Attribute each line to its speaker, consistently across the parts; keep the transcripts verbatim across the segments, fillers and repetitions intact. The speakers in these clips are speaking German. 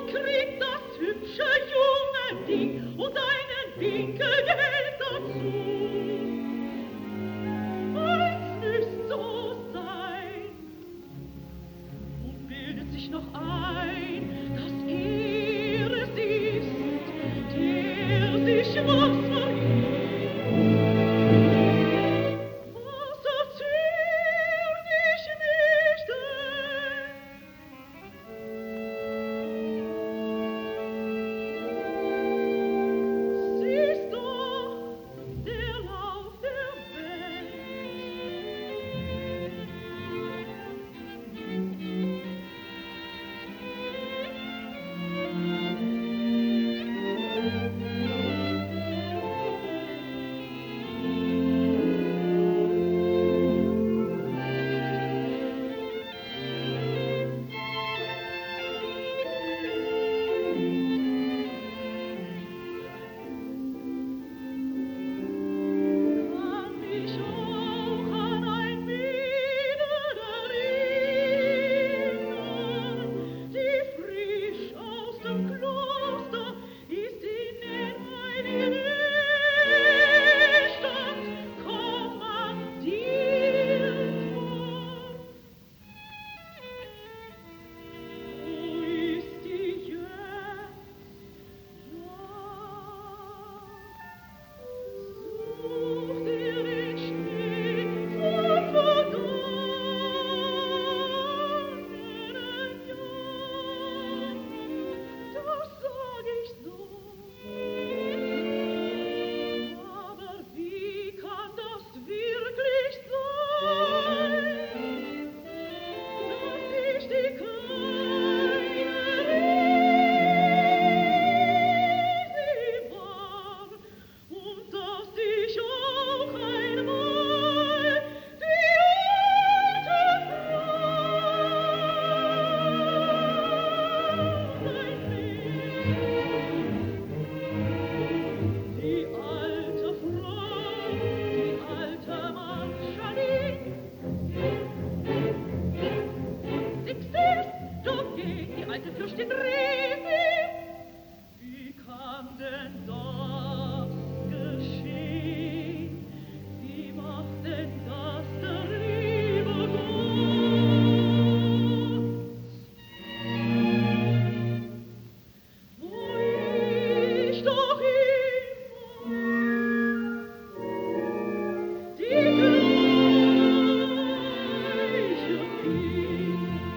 Speaker 1: und kriegt das hübsche junge Ding und einen Winkel Geld dazu. Es müsst so sein und bildet sich noch ein, dass er es ist, der sich was vergeht. Was erzähl dich nicht, siehst doch der Lauf der Welt. Kann mich auch an ein Mädel erinnern, die frisch aus dem Kloster ist in eine Stadt kommandiert worden. Wo ist die jetzt? Sucht ihr den Schnee von vergangenen Jahren? Das sag ich so. Aber wie kann das wirklich sein, dass ich die kleine Elise war und dass ich auch einmal die alte Fraulein bin. Die alte Frau, die alte Marschallin. Nix ist, doch geht die alte Fürstin Resi. Wie kann denn das geschehen? Wie macht denn das der liebe Gott? Wo ich doch immer die Gleiche bin.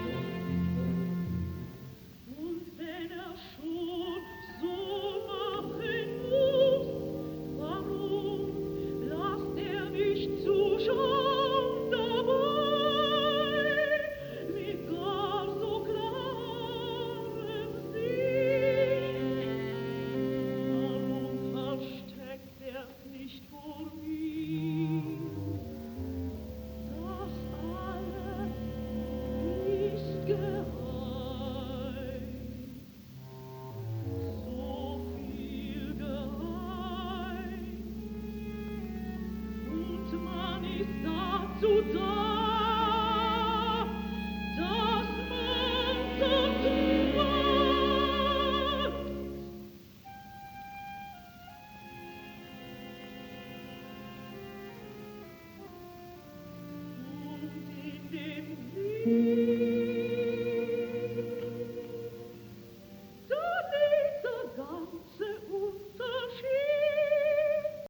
Speaker 1: Und wenn er schon so machen muss, warum lasst er mich zuschauen dabei, mit gar so klarem Sinn? Warum versteckt er's nicht vor mir? Das alles ist geheim, so viel geheim, und man ist dazu da, dass man so tut. Und in dem